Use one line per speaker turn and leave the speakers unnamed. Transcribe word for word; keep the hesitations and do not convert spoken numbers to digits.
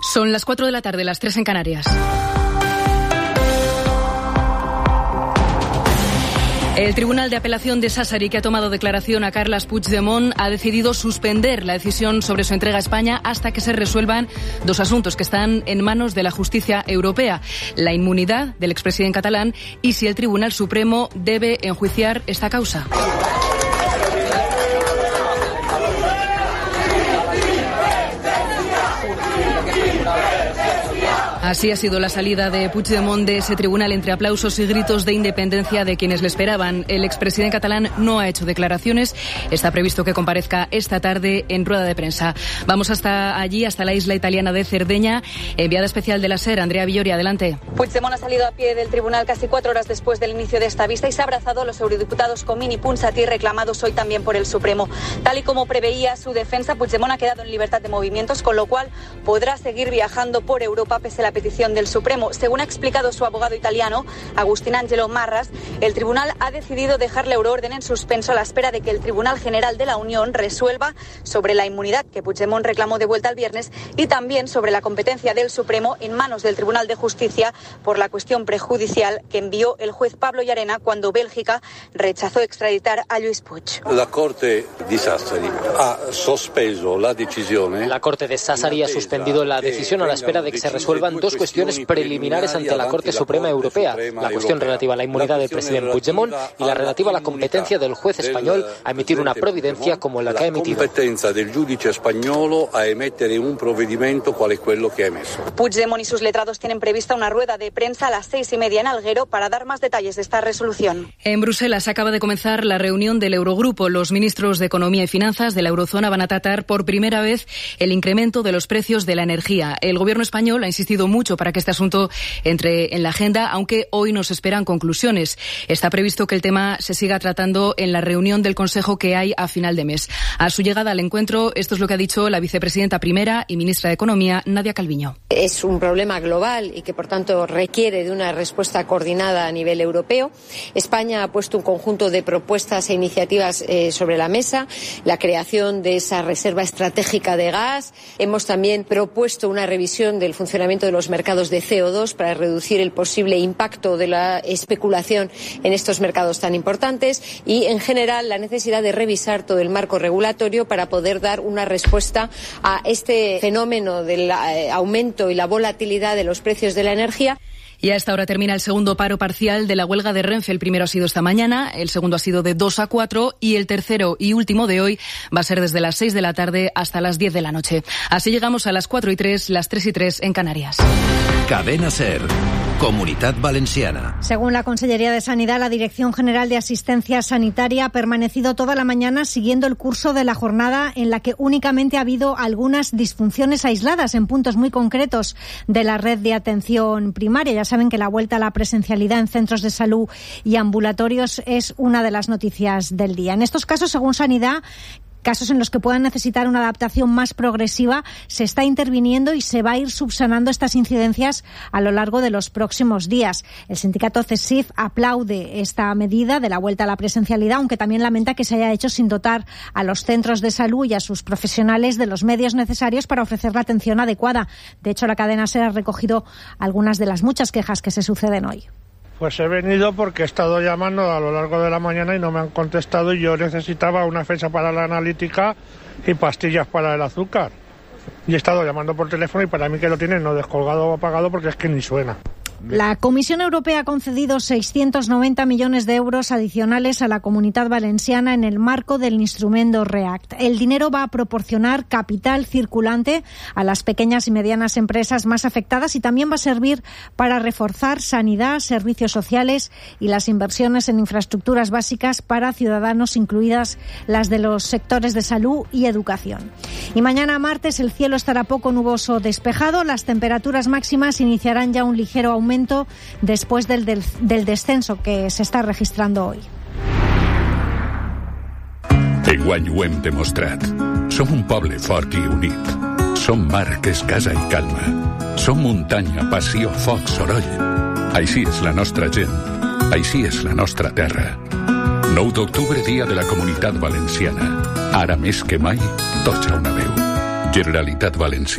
Son las cuatro de la tarde, las tres en Canarias. El Tribunal de Apelación de Sassari, que ha tomado declaración a Carles Puigdemont, ha decidido suspender la decisión sobre su entrega a España hasta que se resuelvan dos asuntos que están en manos de la justicia europea: la inmunidad del expresidente catalán y si el Tribunal Supremo debe enjuiciar esta causa. Así ha sido la salida de Puigdemont de ese tribunal, entre aplausos y gritos de independencia de quienes le esperaban. El expresidente catalán no ha hecho declaraciones. Está previsto que comparezca esta tarde en rueda de prensa. Vamos hasta allí, hasta la isla italiana de Cerdeña. Enviada especial de la SER, Andrea Villori, adelante.
Puigdemont ha salido a pie del tribunal casi cuatro horas después del inicio de esta vista y se ha abrazado a los eurodiputados Comín y Ponsatí, reclamados hoy también por el Supremo. Tal y como preveía su defensa, Puigdemont ha quedado en libertad de movimientos, con lo cual podrá seguir viajando por Europa pese a la petición del Supremo. Según ha explicado su abogado italiano, Agustín Angelo Marras, el tribunal ha decidido dejar la euroorden en suspenso a la espera de que el Tribunal General de la Unión resuelva sobre la inmunidad que Puigdemont reclamó de vuelta el viernes y también sobre la competencia del Supremo en manos del Tribunal de Justicia por la cuestión prejudicial que envió el juez Pablo Llarena cuando Bélgica rechazó extraditar a Lluís Puig.
La Corte de Sassari ha suspendido la decisión.
La Corte de Sassari ha suspendido la decisión a la espera de que se resuelvan dos cuestiones preliminares ante la Corte Suprema Europea: la cuestión relativa a la emitida del presidente Puigdemont y la relativa a la competencia del juez español a emitir una providencia como la que ha emitido.
La competencia del giudice español a emitir un provvedimento cual es quello que ha emitido.
Puigdemont y sus letrados tienen prevista una rueda de prensa a las seis y media en Alguero para dar más detalles de esta resolución.
En Bruselas acaba de comenzar la reunión del Eurogrupo. Los ministros de Economía y Finanzas de la eurozona van a tratar por primera vez el incremento de los precios de la energía. El gobierno español ha insistido mucho para que este asunto entre en la agenda, aunque hoy nos esperan conclusiones. Está previsto que el tema se siga tratando en la reunión del Consejo que hay a final de mes. A su llegada al encuentro, esto es lo que ha dicho la vicepresidenta primera y ministra de Economía, Nadia Calviño.
Es un problema global y que, por tanto, requiere de una respuesta coordinada a nivel europeo. España ha puesto un conjunto de propuestas e iniciativas eh, sobre la mesa: la creación de esa reserva estratégica de gas. Hemos también propuesto una revisión del funcionamiento de los mercados de C O dos para reducir el posible impacto de la especulación en estos mercados tan importantes y, en general, la necesidad de revisar todo el marco regulatorio para poder dar una respuesta a este fenómeno del eh, aumento y la volatilidad de los precios de la energía.
Y a esta hora termina el segundo paro parcial de la huelga de Renfe. El primero ha sido esta mañana, el segundo ha sido de dos a cuatro y el tercero y último de hoy va a ser desde las seis de la tarde hasta las diez de la noche. Así llegamos a las cuatro y tres, las tres y tres en Canarias.
Cadena SER. Comunitat Valenciana.
Según la Consellería de Sanidad, la Dirección General de Asistencia Sanitaria ha permanecido toda la mañana siguiendo el curso de la jornada, en la que únicamente ha habido algunas disfunciones aisladas en puntos muy concretos de la red de atención primaria. Ya saben que la vuelta a la presencialidad en centros de salud y ambulatorios es una de las noticias del día. En estos casos, según Sanidad, casos en los que puedan necesitar una adaptación más progresiva, se está interviniendo y se va a ir subsanando estas incidencias a lo largo de los próximos días. El sindicato CESIF aplaude esta medida de la vuelta a la presencialidad, aunque también lamenta que se haya hecho sin dotar a los centros de salud y a sus profesionales de los medios necesarios para ofrecer la atención adecuada. De hecho, la cadena SER ha recogido algunas de las muchas quejas que se suceden hoy.
Pues he venido porque he estado llamando a lo largo de la mañana y no me han contestado, y yo necesitaba una fecha para la analítica y pastillas para el azúcar. Y he estado llamando por teléfono y para mí que lo tienen no descolgado o apagado porque es que ni suena.
La Comisión Europea ha concedido seiscientos noventa millones de euros adicionales a la Comunitat Valenciana en el marco del instrumento REACT. El dinero va a proporcionar capital circulante a las pequeñas y medianas empresas más afectadas y también va a servir para reforzar sanidad, servicios sociales y las inversiones en infraestructuras básicas para ciudadanos, incluidas las de los sectores de salud y educación. Y mañana martes el cielo estará poco nuboso despejado. Las temperaturas máximas iniciarán ya un ligero aumento después del, del, del descenso que se està registrando hoy.
Enguany ho hem demostrat. Som un poble fort i unit. Som mar que és casa i calma. Som muntanya, passió, foc, soroll. Així és la nostra gent. Així és la nostra terra. nou d'octubre, dia de la Comunitat Valenciana. Ara més que mai, tots a una veu. Generalitat Valenciana.